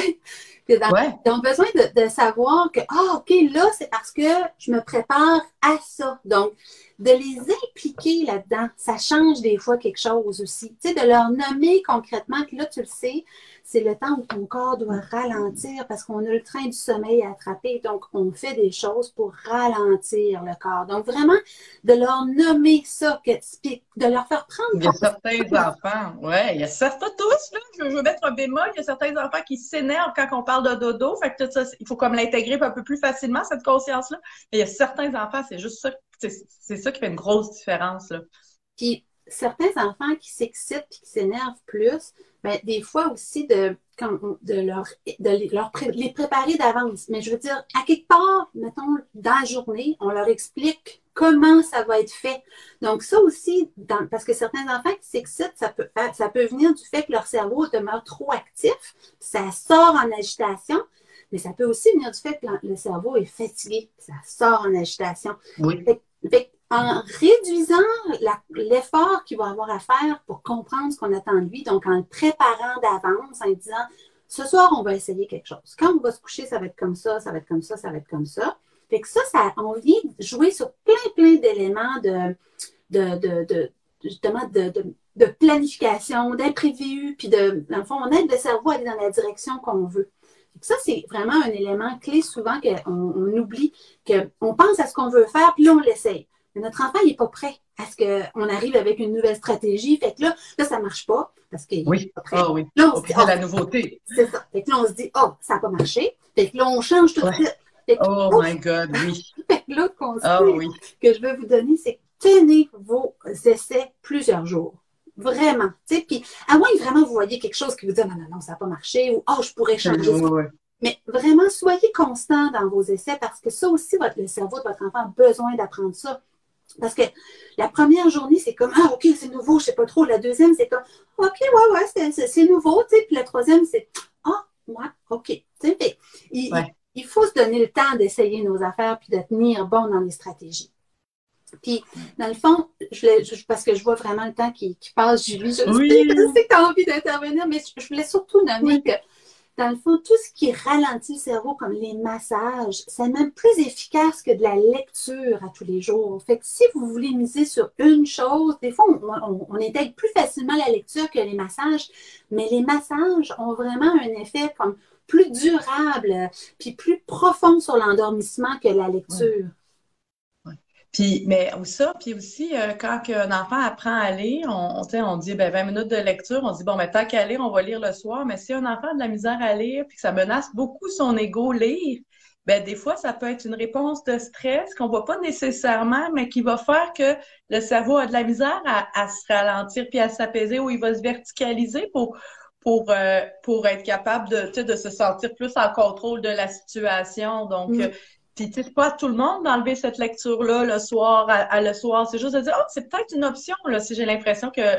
Speaker 2: que dans,
Speaker 1: Ouais.
Speaker 2: Ils ont besoin de, de savoir que, ah, oh, OK, là, c'est parce que je me prépare à ça. Donc, de les impliquer là-dedans, ça change des fois quelque chose aussi. Tu sais, de leur nommer concrètement que là, tu le sais, c'est le temps où ton corps doit ralentir parce qu'on a le train du sommeil à attraper. Donc, on fait des choses pour ralentir le corps. Donc, vraiment, de leur nommer ça, que, de leur faire prendre.
Speaker 1: Il y a certains enfants, ouais, il y a certains, tous, là, je, je veux mettre un bémol, il y a certains enfants qui s'énervent quand on parle de dodo, fait que tout ça, il faut comme l'intégrer un peu plus facilement, cette conscience-là. Mais il y a certains enfants, c'est juste ça, c'est, c'est ça qui fait une grosse différence, là.
Speaker 2: Puis, certains enfants qui s'excitent et qui s'énervent plus, ben, des fois aussi de, de, leur, de leur, les préparer d'avance. Mais je veux dire, à quelque part, mettons, dans la journée, on leur explique comment ça va être fait. Donc, ça aussi, dans, parce que certains enfants qui s'excitent, ça peut, ça peut venir du fait que leur cerveau demeure trop actif, ça sort en agitation, mais ça peut aussi venir du fait que le cerveau est fatigué, ça sort en agitation.
Speaker 1: Oui.
Speaker 2: Fait, fait, en réduisant l'effort qu'il va avoir à faire pour comprendre ce qu'on attend de lui, donc en le préparant d'avance, en disant, ce soir, on va essayer quelque chose. Quand on va se coucher, ça va être comme ça, ça va être comme ça, ça va être comme ça. Fait que ça, ça on vient jouer sur plein, plein d'éléments de, de, de, de, justement, de, de, de planification, d'imprévu, puis de, dans le fond, on aide le cerveau à aller dans la direction qu'on veut. Ça, c'est vraiment un élément clé souvent qu'on on oublie, qu'on pense à ce qu'on veut faire, puis là, on l'essaye. Mais notre enfant, il n'est pas prêt à ce qu'on arrive avec une nouvelle stratégie. Fait que là, là ça ne marche pas parce qu'il n'est
Speaker 1: oui.
Speaker 2: pas prêt.
Speaker 1: Oh, oui.
Speaker 2: Là, on se dit,
Speaker 1: c'est
Speaker 2: oh,
Speaker 1: la nouveauté.
Speaker 2: C'est ça. Fait que là, on se dit, oh, ça n'a pas marché. Fait que là, on change tout de suite.
Speaker 1: Ouais. Oh ouf. My God, oui.
Speaker 2: Fait que l'autre conseil
Speaker 1: oh, oui.
Speaker 2: que je vais vous donner, c'est tenez vos essais plusieurs jours. Vraiment. Puis, à moins que vraiment vous voyez quelque chose qui vous dit, non, non, non, ça n'a pas marché, ou oh, je pourrais changer
Speaker 1: oui,
Speaker 2: ça.
Speaker 1: oui.
Speaker 2: Mais vraiment, soyez constant dans vos essais parce que ça aussi, votre, le cerveau de votre enfant a besoin d'apprendre ça. Parce que la première journée, c'est comme, ah, OK, c'est nouveau, je ne sais pas trop. La deuxième, c'est comme, OK, ouais, ouais, c'est nouveau. Tu sais. Puis la troisième, c'est, ah, ouais, OK. Tu sais, il, ouais. il, il faut se donner le temps d'essayer nos affaires puis de tenir bon dans les stratégies. Puis, dans le fond, je voulais, je, parce que je vois vraiment le temps qui, qui passe, Julie, je, oui. sais, je sais que tu as envie d'intervenir, mais je voulais surtout nommer oui. que dans le fond, tout ce qui ralentit le cerveau, comme les massages, c'est même plus efficace que de la lecture à tous les jours. Fait que si vous voulez miser sur une chose, des fois, on, on, on intègre plus facilement la lecture que les massages, mais les massages ont vraiment un effet comme plus durable, puis plus profond sur l'endormissement que la lecture.
Speaker 1: Ouais. Puis, mais ça, puis aussi, euh, quand un enfant apprend à lire, on, on, on dit ben, vingt minutes de lecture, on dit bon, ben, tant qu'à lire, on va lire le soir. Mais si un enfant a de la misère à lire, puis que ça menace beaucoup son ego lire, ben, des fois, ça peut être une réponse de stress qu'on voit pas nécessairement, mais qui va faire que le cerveau a de la misère à, à se ralentir puis à s'apaiser, ou il va se verticaliser pour, pour, euh, pour être capable de, de se sentir plus en contrôle de la situation. Donc, mm. euh, Puis, tu sais, c'est pas à tout le monde d'enlever cette lecture-là le soir, à, à le soir. C'est juste de dire, oh, c'est peut-être une option, là, si j'ai l'impression que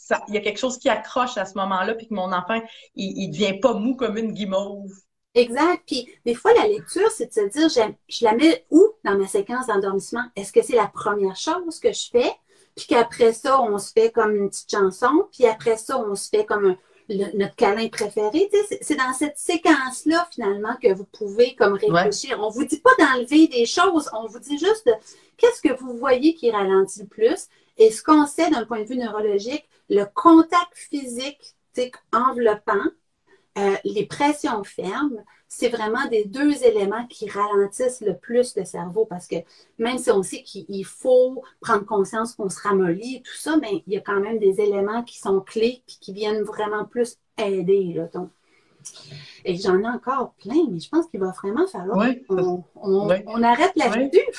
Speaker 1: ça, il y a quelque chose qui accroche à ce moment-là, puis que mon enfant, il, il devient pas mou comme une guimauve.
Speaker 2: Exact. Puis des fois, la lecture, c'est de se dire, j'aime- je la mets où dans ma séquence d'endormissement? Est-ce que c'est la première chose que je fais? Puis qu'après ça, on se fait comme une petite chanson, puis après ça, on se fait comme un- le- notre câlin préféré. Tu sais, c'est c'est dans cette séquence-là, finalement, que vous pouvez comme
Speaker 1: Ouais.
Speaker 2: réfléchir. On vous dit pas d'enlever des choses, on vous dit juste de- qu'est-ce que vous voyez qui ralentit le plus. Et ce qu'on sait d'un point de vue neurologique, le contact physique, tu sais, enveloppant, euh, les pressions fermes, c'est vraiment des deux éléments qui ralentissent le plus le cerveau parce que même si on sait qu'il faut prendre conscience qu'on se ramollit et tout ça, mais il y a quand même des éléments qui sont clés et qui viennent vraiment plus aider. Là, donc. Et j'en ai encore plein, mais je pense qu'il va vraiment falloir
Speaker 1: Oui,
Speaker 2: qu'on on,
Speaker 1: oui,
Speaker 2: on arrête
Speaker 1: oui.
Speaker 2: là-dessus.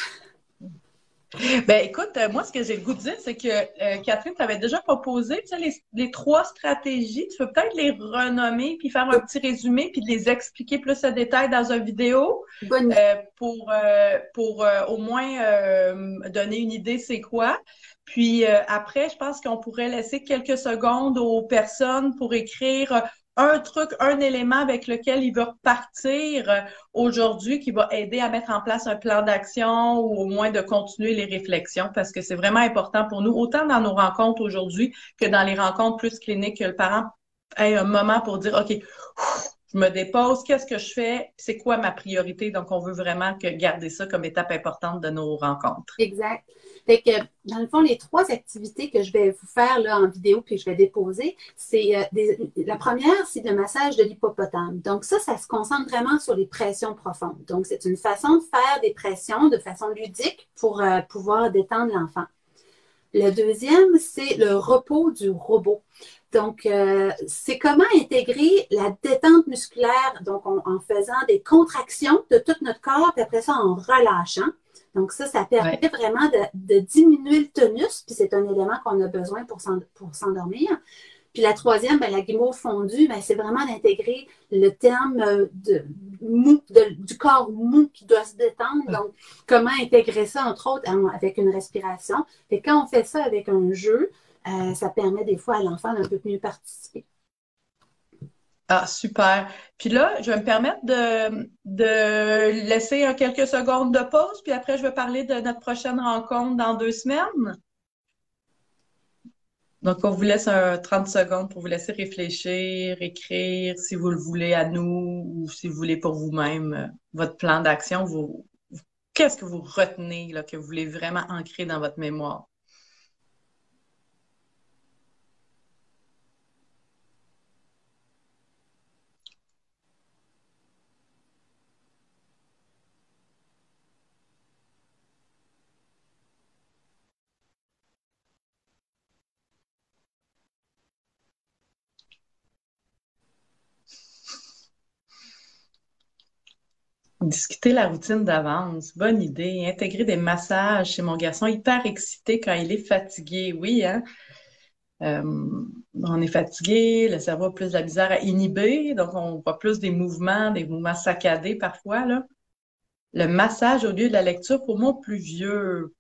Speaker 1: Ben écoute, euh, moi, ce que j'ai le goût de dire, c'est que euh, Catherine t'avait déjà proposé, tu sais, les, les trois stratégies. Tu peux peut-être les renommer, puis faire un petit résumé, puis de les expliquer plus en détail dans une vidéo
Speaker 2: Bonne idée.
Speaker 1: euh, pour, euh, pour euh, au moins euh, donner une idée c'est quoi. Puis euh, après, je pense qu'on pourrait laisser quelques secondes aux personnes pour écrire un truc, un élément avec lequel ils veulent repartir euh, aujourd'hui qui va aider à mettre en place un plan d'action ou au moins de continuer les réflexions parce que c'est vraiment important pour nous, autant dans nos rencontres aujourd'hui que dans les rencontres plus cliniques, que le parent ait un moment pour dire, OK, je me dépose, qu'est-ce que je fais, c'est quoi ma priorité? Donc, on veut vraiment que garder ça comme étape importante de nos rencontres.
Speaker 2: Exact. Fait que, dans le fond, les trois activités que je vais vous faire là, en vidéo puis que je vais déposer, c'est euh, des- la première, c'est le massage de l'hippopotame. Donc, ça, ça se concentre vraiment sur les pressions profondes. Donc, c'est une façon de faire des pressions de façon ludique pour euh, pouvoir détendre l'enfant. Le deuxième, c'est le repos du robot. Donc, euh, c'est comment intégrer la détente musculaire, donc en, en faisant des contractions de tout notre corps, puis après ça, en relâchant. Donc, ça, ça permet
Speaker 1: Ouais.
Speaker 2: vraiment de, de diminuer le tonus, puis c'est un élément qu'on a besoin pour s'endormir. Puis la troisième, ben, la guimauve fondue, ben, c'est vraiment d'intégrer le terme euh, de mou, de- du corps mou qui doit se détendre. Donc, comment intégrer ça, entre autres, en- avec une respiration. Et quand on fait ça avec un jeu, euh, ça permet des fois à l'enfant d'un peu mieux participer.
Speaker 1: Ah, super. Puis là, je vais me permettre de, de laisser euh, quelques secondes de pause, puis après, je vais parler de notre prochaine rencontre dans deux semaines. Donc, on vous laisse un trente secondes pour vous laisser réfléchir, écrire, si vous le voulez à nous ou si vous voulez pour vous-même, euh, votre plan d'action. Vous, qu'est-ce que vous retenez, là, que vous voulez vraiment ancrer dans votre mémoire? Discuter la routine d'avance, bonne idée. Intégrer des massages chez mon garçon, hyper excité quand il est fatigué. Oui, hein? Euh, on est fatigué, le cerveau a plus de la misère à inhiber, donc on voit plus des mouvements, des mouvements saccadés parfois, là. Le massage au lieu de la lecture, pour moi, plus vieux.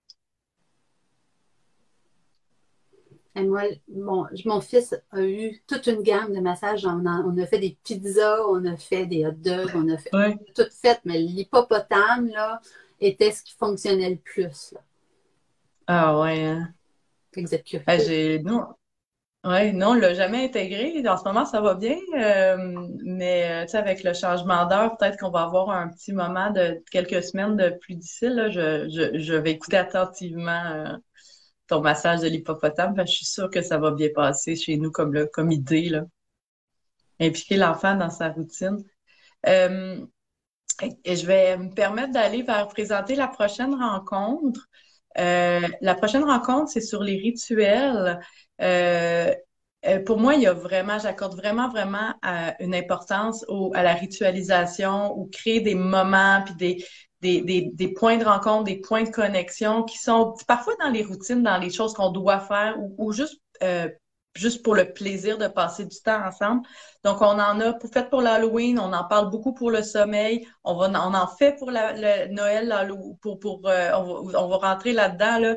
Speaker 2: Et moi, mon, mon fils a eu toute une gamme de massages. On a, on a fait des pizzas, on a fait des hot dogs, on a fait
Speaker 1: Ouais.
Speaker 2: tout fait, mais l'hippopotame, là, était ce qui fonctionnait le plus. Là.
Speaker 1: Ah ouais, hein?
Speaker 2: Fait que vous êtes
Speaker 1: Ah,
Speaker 2: curieux.
Speaker 1: j'ai non, ouais, non, on l'a jamais intégré. En ce moment, ça va bien, euh, mais euh, tu sais, avec le changement d'heure, peut-être qu'on va avoir un petit moment de quelques semaines de plus difficile. Là. Je, je, je vais écouter attentivement euh, ton massage de l'hippopotame, parce que je suis sûre que ça va bien passer chez nous comme le, comme idée, là. Impliquer l'enfant dans sa routine. Euh, et je vais me permettre d'aller vers présenter la prochaine rencontre. Euh, la prochaine rencontre, c'est sur les rituels. Euh, euh, pour moi, il y a vraiment, j'accorde vraiment, vraiment euh, une importance au, à la ritualisation ou créer des moments puis des, des, des, des points de rencontre, des points de connexion qui sont parfois dans les routines, dans les choses qu'on doit faire ou, ou juste, euh, juste pour le plaisir de passer du temps ensemble. Donc, on en a pour, fait pour l'Halloween, on en parle beaucoup pour le sommeil, on va, on en fait pour la, le Noël, pour, pour, euh, on va, on va rentrer là-dedans, là.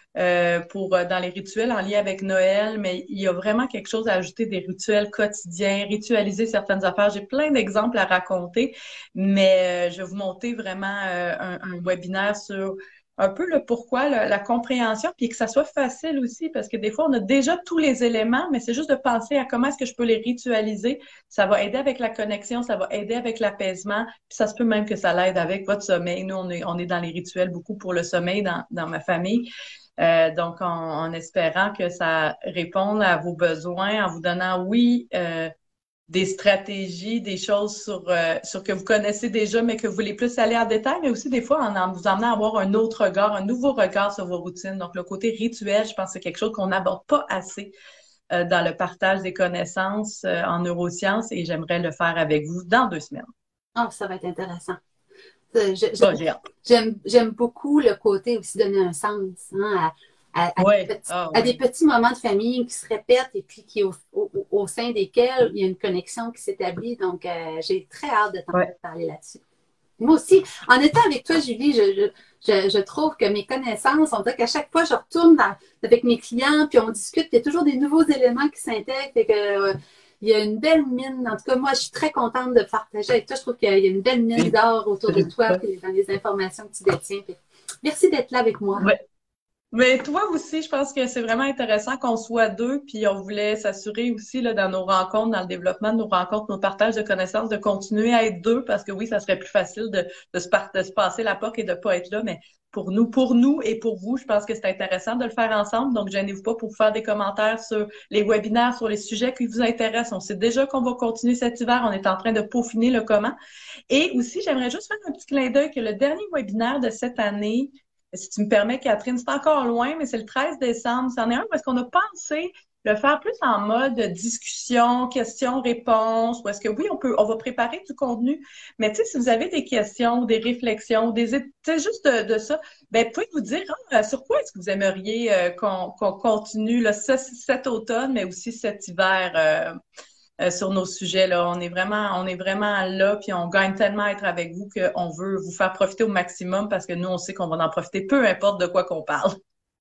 Speaker 1: euh, pour euh, dans les rituels en lien avec Noël, mais il y a vraiment quelque chose à ajouter, des rituels quotidiens, ritualiser certaines affaires. J'ai plein d'exemples à raconter, mais euh, je vais vous monter vraiment euh, un, un webinaire sur un peu le pourquoi, le- la compréhension, puis que ça soit facile aussi, parce que des fois, on a déjà tous les éléments, mais c'est juste de penser à comment est-ce que je peux les ritualiser. Ça va aider avec la connexion, ça va aider avec l'apaisement, puis ça se peut même que ça l'aide avec votre sommeil. Nous, on est, on est dans les rituels beaucoup pour le sommeil dans, dans ma famille. Euh, donc, en, en espérant que ça réponde à vos besoins, en vous donnant, oui, euh, des stratégies, des choses sur, euh, sur que vous connaissez déjà, mais que vous voulez plus aller en détail, mais aussi des fois en, en vous emmenant à avoir un autre regard, un nouveau regard sur vos routines. Donc, le côté rituel, je pense que c'est quelque chose qu'on n'aborde pas assez euh, dans le partage des connaissances euh, en neurosciences et j'aimerais le faire avec vous dans deux semaines.
Speaker 2: Oh, ça va être intéressant. Euh, je- je-
Speaker 1: Bon, j'ai hâte.
Speaker 2: J'aime, j'aime beaucoup le côté aussi donner un sens hein, à, à- à des
Speaker 1: Oui,
Speaker 2: petits,
Speaker 1: ah
Speaker 2: à des
Speaker 1: oui.
Speaker 2: petits moments de famille qui se répètent et puis qui, au, au- au sein desquels il y a une connexion qui s'établit. Donc, euh, j'ai très hâte de t'entendre
Speaker 1: Ouais.
Speaker 2: parler là-dessus. Moi aussi, en étant avec toi, Julie, je, je, je, je trouve que mes connaissances, on dirait qu'à chaque fois, je retourne dans- avec mes clients, puis on discute, il y a toujours des nouveaux éléments qui s'intègrent, fait que, euh, il y a une belle mine. En tout cas, moi, je suis très contente de partager avec toi. Je trouve qu'il y a une belle mine
Speaker 1: Oui.
Speaker 2: d'or autour de toi, puis dans les informations que tu détiens. Puis merci d'être là avec moi.
Speaker 1: Ouais. Mais toi aussi, je pense que c'est vraiment intéressant qu'on soit deux, puis on voulait s'assurer aussi là, dans nos rencontres, dans le développement de nos rencontres, nos partages de connaissances, de continuer à être deux, parce que oui, ça serait plus facile de, de, se, par- de se passer la porte et de pas être là, mais pour nous, pour nous et pour vous, je pense que c'est intéressant de le faire ensemble. Donc, gênez-vous pas pour faire des commentaires sur les webinaires, sur les sujets qui vous intéressent. On sait déjà qu'on va continuer cet hiver. On est en train de peaufiner le comment. Et aussi, j'aimerais juste faire un petit clin d'œil que le dernier webinaire de cette année, si tu me permets, Catherine, c'est encore loin, mais c'est le treize décembre. C'en est un parce qu'on a pensé le faire plus en mode discussion, questions-réponses, ou est-ce que oui, on peut, on va préparer du contenu, mais tu sais, si vous avez des questions, des réflexions, des, tu sais, juste de, de ça, ben, vous pouvez vous dire, ah, sur quoi est-ce que vous aimeriez euh, qu'on qu'on continue là, ce- cet automne, mais aussi cet hiver, euh, euh, sur nos sujets là. On est vraiment, on est vraiment là, puis on gagne tellement à être avec vous qu'on veut vous faire profiter au maximum parce que nous, on sait qu'on va en profiter, peu importe de quoi qu'on parle.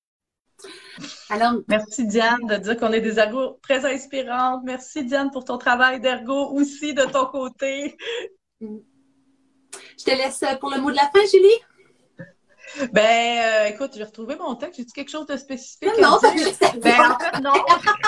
Speaker 2: Alors,
Speaker 1: Merci Diane de dire qu'on est des ergots très inspirantes. Merci Diane pour ton travail d'ergo aussi de ton côté.
Speaker 2: je te laisse pour le mot de la fin, Julie.
Speaker 1: Ben, euh, écoute, j'ai retrouvé mon texte. J'ai-tu quelque chose de
Speaker 2: Non,
Speaker 1: spécifique à
Speaker 2: non, ça
Speaker 1: dire?
Speaker 2: juste à
Speaker 1: Ben,
Speaker 2: dire.
Speaker 1: en fait, non.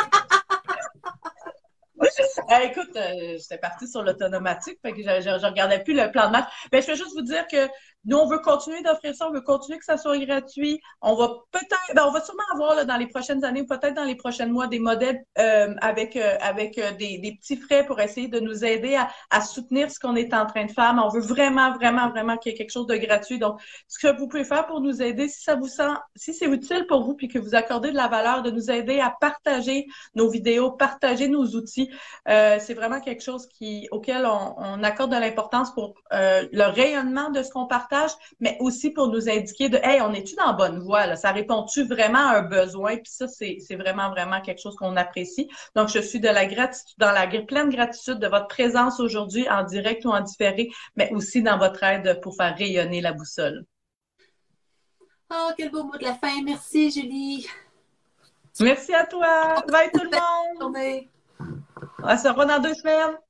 Speaker 1: Ah, écoute, euh, j'étais partie sur l'autonomatique, fait que je, je, je regardais plus le plan de match. Mais je vais juste vous dire que nous, on veut continuer d'offrir ça, on veut continuer que ça soit gratuit. On va peut-être, ben, on va sûrement avoir là, dans les prochaines années ou peut-être dans les prochains mois des modèles euh, avec euh, avec euh, des, des petits frais pour essayer de nous aider à, à soutenir ce qu'on est en train de faire. Mais on veut vraiment, vraiment, vraiment qu'il y ait quelque chose de gratuit. Donc, ce que vous pouvez faire pour nous aider, si ça vous sent, si c'est utile pour vous, puis que vous accordez de la valeur, de nous aider à partager nos vidéos, partager nos outils. Euh, c'est vraiment quelque chose qui, auquel on, on accorde de l'importance pour euh, le rayonnement de ce qu'on partage, mais aussi pour nous indiquer de, hey, on est-tu dans la bonne voie, là? Ça répond-tu vraiment à un besoin? Puis ça, c'est, c'est vraiment, vraiment quelque chose qu'on apprécie. Donc, je suis de la gratitude, dans la pleine gratitude de votre présence aujourd'hui en direct ou en différé, mais aussi dans votre aide pour faire rayonner la boussole.
Speaker 2: Oh, quel beau mot de la fin. Merci, Julie.
Speaker 1: Merci à toi. Bye tout le
Speaker 2: Bonne
Speaker 1: monde.
Speaker 2: journée.
Speaker 1: On se revoit dans deux semaines.